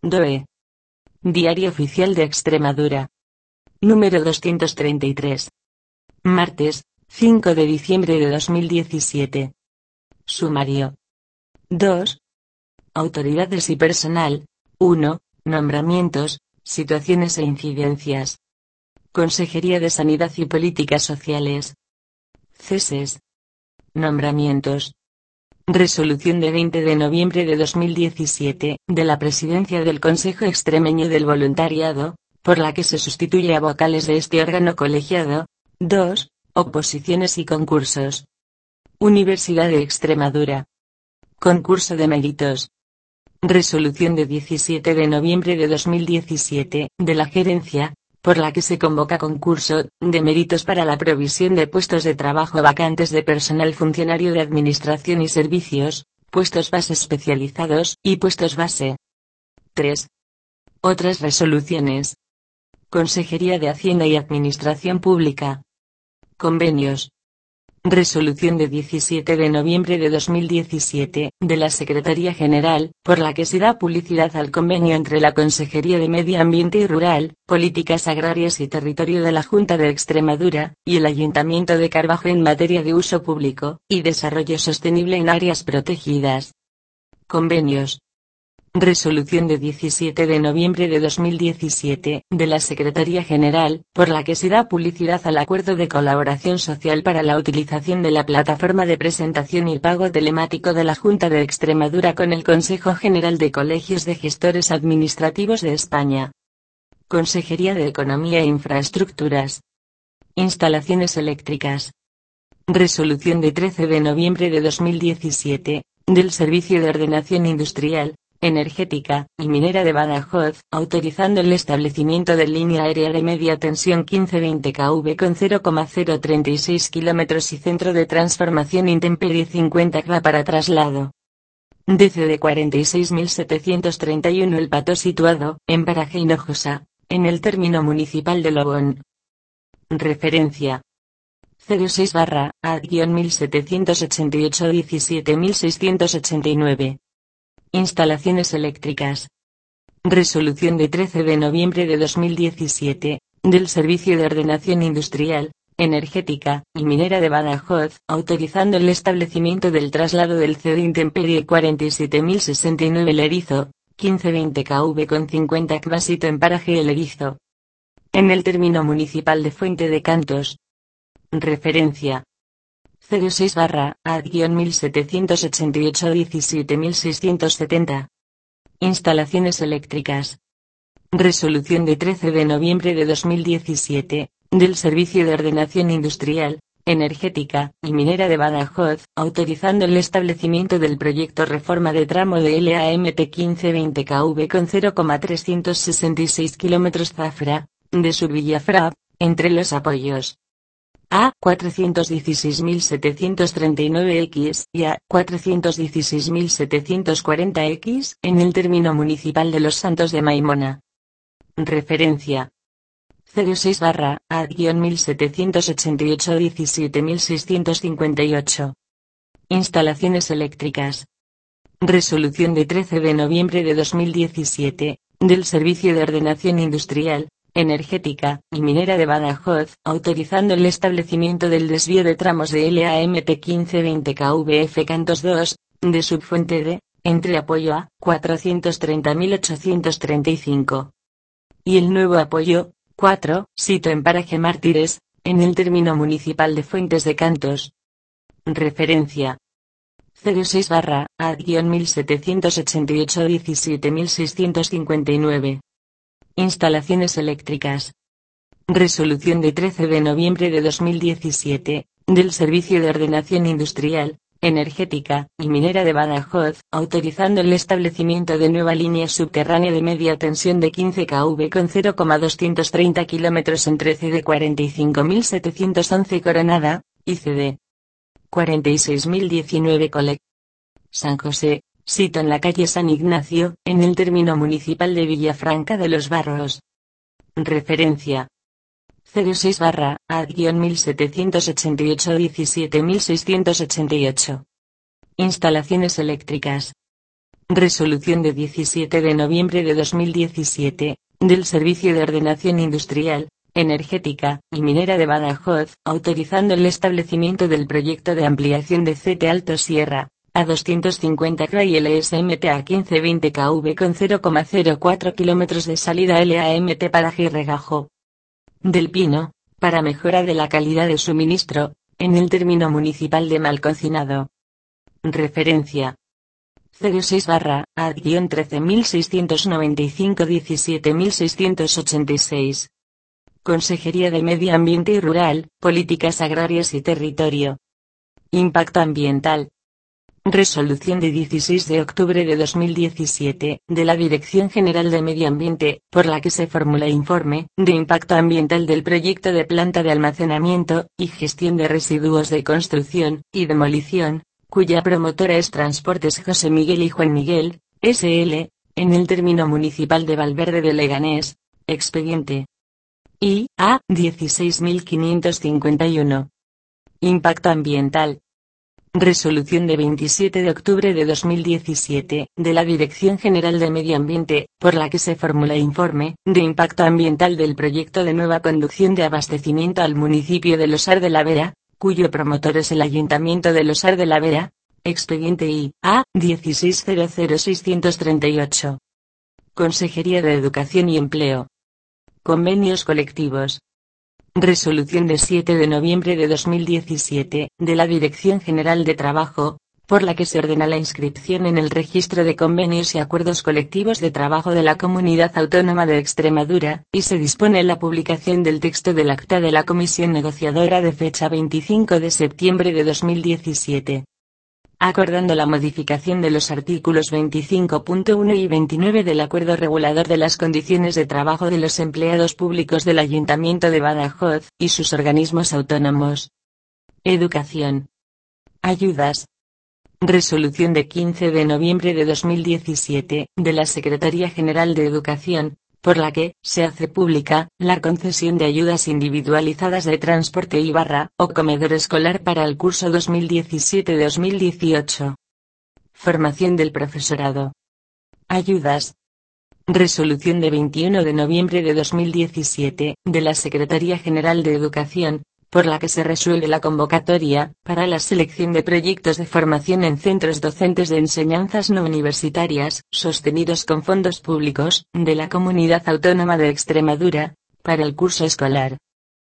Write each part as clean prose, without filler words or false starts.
DOE. Diario Oficial de Extremadura. Número 233. Martes, 5 de diciembre de 2017. Sumario. 2. Autoridades y personal. 1. Nombramientos, situaciones e incidencias. Consejería de Sanidad y Políticas Sociales. Ceses. Nombramientos. Resolución de 20 de noviembre de 2017, de la Presidencia del Consejo Extremeño del Voluntariado, por la que se sustituye a vocales de este órgano colegiado. 2. Oposiciones y concursos. Universidad de Extremadura. Concurso de méritos. Resolución de 17 de noviembre de 2017, de la Gerencia, por la que se convoca concurso de méritos para la provisión de puestos de trabajo vacantes de personal funcionario de Administración y Servicios, puestos base especializados y puestos base. 3. Otras resoluciones. Consejería de Hacienda y Administración Pública. Convenios. Resolución de 17 de noviembre de 2017, de la Secretaría General, por la que se da publicidad al convenio entre la Consejería de Medio Ambiente y Rural, Políticas Agrarias y Territorio de la Junta de Extremadura, y el Ayuntamiento de Carbajo en materia de uso público y desarrollo sostenible en áreas protegidas. Convenios. Resolución de 17 de noviembre de 2017, de la Secretaría General, por la que se da publicidad al Acuerdo de Colaboración Social para la utilización de la plataforma de presentación y pago telemático de la Junta de Extremadura con el Consejo General de Colegios de Gestores Administrativos de España. Consejería de Economía e Infraestructuras. Instalaciones eléctricas. Resolución de 13 de noviembre de 2017, del Servicio de Ordenación Industrial, Energética y Minera de Badajoz, autorizando el establecimiento de línea aérea de media tensión 1520 kV con 0,036 km y centro de transformación intemperie 50 kV para traslado. DCD 46.731 El Pato situado en Paraje Hinojosa, en el término municipal de Lobón. Referencia. 06-A-1788-17689. Instalaciones eléctricas. Resolución de 13 de noviembre de 2017, del Servicio de Ordenación Industrial, Energética y Minera de Badajoz, autorizando el establecimiento del traslado del CD intemperie 47.069 El Erizo, 1520 kV con 50 kV sito en Paraje El Erizo. En el término municipal de Fuente de Cantos. Referencia. 06-A-1788-17670. Instalaciones eléctricas. Resolución de 13 de noviembre de 2017, del Servicio de Ordenación Industrial, Energética y Minera de Badajoz, autorizando el establecimiento del proyecto Reforma de tramo de LAMT 1520 kV con 0,366 km Zafra, de Subvillafra, entre los apoyos A 416.739X y A 416.740X en el término municipal de Los Santos de Maimona. Referencia. 06-A-1788-17658. Instalaciones eléctricas. Resolución de 13 de noviembre de 2017, del Servicio de Ordenación Industrial, Energética y Minera de Badajoz, autorizando el establecimiento del desvío de tramos de LAMT 1520 kVF Cantos 2, de subfuente D, entre apoyo A 430.835 y el nuevo apoyo 4, sito en Paraje Mártires, en el término municipal de Fuentes de Cantos. Referencia. 06-A-1788-17659. Instalaciones eléctricas. Resolución de 13 de noviembre de 2017, del Servicio de Ordenación Industrial, Energética y Minera de Badajoz, autorizando el establecimiento de nueva línea subterránea de media tensión de 15 kV con 0,230 km entre CD 45.711 Coronada, y CD 46.019 Colec. San José, sito en la calle San Ignacio, en el término municipal de Villafranca de los Barros. Referencia. 06-A-1788-17688. Instalaciones eléctricas. Resolución de 17 de noviembre de 2017, del Servicio de Ordenación Industrial, Energética y Minera de Badajoz, autorizando el establecimiento del proyecto de ampliación de CT Alto Sierra, a 250 km y LSMT a 1520 kV con 0,04 km de salida LAMT paraje y regajo del Pino, para mejora de la calidad de suministro, en el término municipal de Malconcinado. Referencia 06/AD-13695-17686. Consejería de Medio Ambiente y Rural, Políticas Agrarias y Territorio. Impacto Ambiental. Resolución de 16 de octubre de 2017, de la Dirección General de Medio Ambiente, por la que se formula informe de impacto ambiental del proyecto de planta de almacenamiento y gestión de residuos de construcción y demolición, cuya promotora es Transportes José Miguel y Juan Miguel, S.L., en el término municipal de Valverde de Leganés, expediente I.A. 16551. Impacto ambiental. Resolución de 27 de octubre de 2017, de la Dirección General de Medio Ambiente, por la que se formula informe de impacto ambiental del proyecto de nueva conducción de abastecimiento al municipio de Losar de la Vera, cuyo promotor es el Ayuntamiento de Losar de la Vera, expediente I.A. 1600638. Consejería de Educación y Empleo. Convenios colectivos. Resolución de 7 de noviembre de 2017, de la Dirección General de Trabajo, por la que se ordena la inscripción en el Registro de Convenios y Acuerdos Colectivos de Trabajo de la Comunidad Autónoma de Extremadura, y se dispone la publicación del texto del acta de la Comisión Negociadora de fecha 25 de septiembre de 2017. Acordando la modificación de los artículos 25.1 y 29 del Acuerdo Regulador de las Condiciones de Trabajo de los Empleados Públicos del Ayuntamiento de Badajoz y sus organismos autónomos. Educación. Ayudas. Resolución de 15 de noviembre de 2017, de la Secretaría General de Educación, por la que se hace pública la concesión de ayudas individualizadas de transporte y o comedor escolar para el curso 2017-2018. Formación del profesorado. Ayudas. Resolución de 21 de noviembre de 2017, de la Secretaría General de Educación, por la que se resuelve la convocatoria para la selección de proyectos de formación en centros docentes de enseñanzas no universitarias, sostenidos con fondos públicos, de la Comunidad Autónoma de Extremadura, para el curso escolar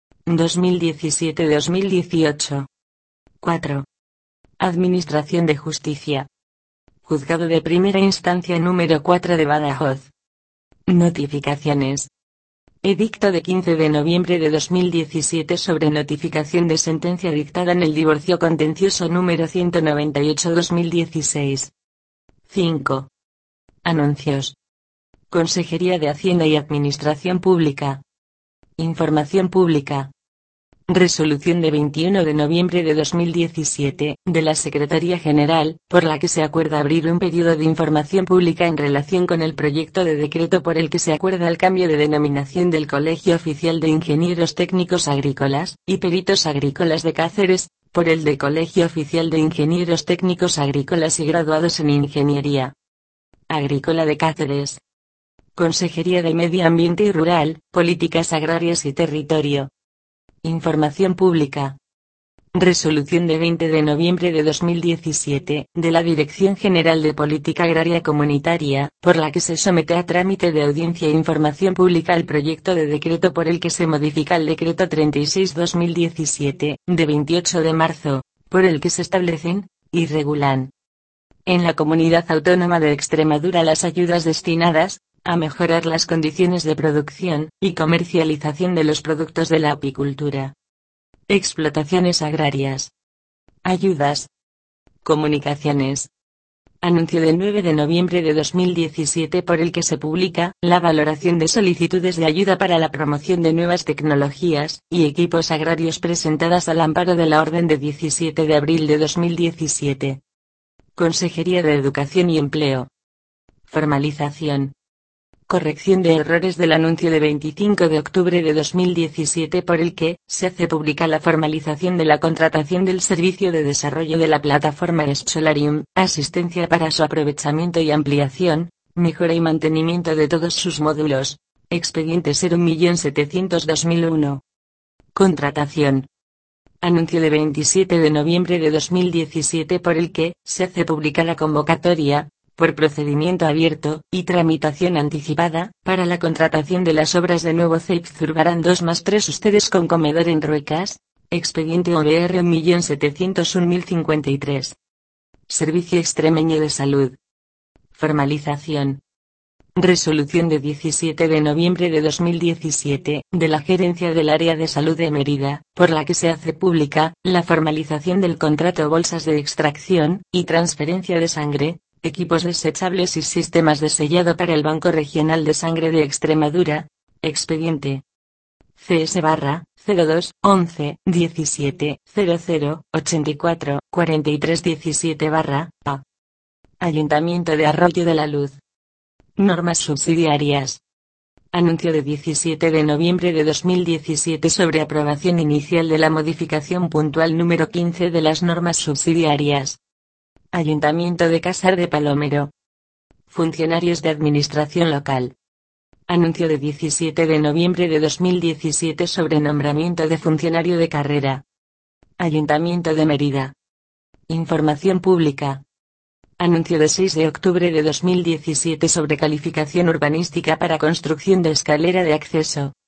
2017-2018. 4. Administración de Justicia. Juzgado de Primera Instancia número 4 de Badajoz. Notificaciones. Edicto de 15 de noviembre de 2017 sobre notificación de sentencia dictada en el divorcio contencioso número 198/2016. 5. Anuncios. Consejería de Hacienda y Administración Pública. Información pública. Resolución de 21 de noviembre de 2017, de la Secretaría General, por la que se acuerda abrir un periodo de información pública en relación con el proyecto de decreto por el que se acuerda el cambio de denominación del Colegio Oficial de Ingenieros Técnicos Agrícolas y Peritos Agrícolas de Cáceres, por el de Colegio Oficial de Ingenieros Técnicos Agrícolas y Graduados en Ingeniería Agrícola de Cáceres. Consejería de Medio Ambiente y Rural, Políticas Agrarias y Territorio. Información pública. Resolución de 20 de noviembre de 2017, de la Dirección General de Política Agraria Comunitaria, por la que se somete a trámite de audiencia e información pública el proyecto de decreto por el que se modifica el Decreto 36/2017, de 28 de marzo, por el que se establecen, y regulan, en la Comunidad Autónoma de Extremadura las ayudas destinadas a mejorar las condiciones de producción y comercialización de los productos de la apicultura. Explotaciones agrarias. Ayudas. Comunicaciones. Anuncio del 9 de noviembre de 2017 por el que se publica la valoración de solicitudes de ayuda para la promoción de nuevas tecnologías y equipos agrarios presentadas al amparo de la Orden de 17 de abril de 2017. Consejería de Educación y Empleo. Formalización. Corrección de errores del anuncio de 25 de octubre de 2017 por el que se hace pública la formalización de la contratación del servicio de desarrollo de la plataforma Solarium, asistencia para su aprovechamiento y ampliación, mejora y mantenimiento de todos sus módulos. Expediente 01700-2001. Contratación. Anuncio de 27 de noviembre de 2017 por el que se hace pública la convocatoria, por procedimiento abierto y tramitación anticipada, para la contratación de las obras de nuevo CEIP Zurbarán 2+3 ustedes con comedor en Ruecas. Expediente OBR 1.701.053. Servicio Extremeño de Salud. Formalización. Resolución de 17 de noviembre de 2017, de la Gerencia del Área de Salud de Mérida, por la que se hace pública la formalización del contrato bolsas de extracción y transferencia de sangre, equipos desechables y sistemas de sellado para el Banco Regional de Sangre de Extremadura. Expediente CS-02-11-17-00-84-43-17-A. Ayuntamiento de Arroyo de la Luz. Normas subsidiarias. Anuncio de 17 de noviembre de 2017 sobre aprobación inicial de la modificación puntual número 15 de las normas subsidiarias. Ayuntamiento de Casar de Palomero. Funcionarios de Administración Local. Anuncio de 17 de noviembre de 2017 sobre nombramiento de funcionario de carrera. Ayuntamiento de Mérida. Información pública. Anuncio de 6 de octubre de 2017 sobre calificación urbanística para construcción de escalera de acceso.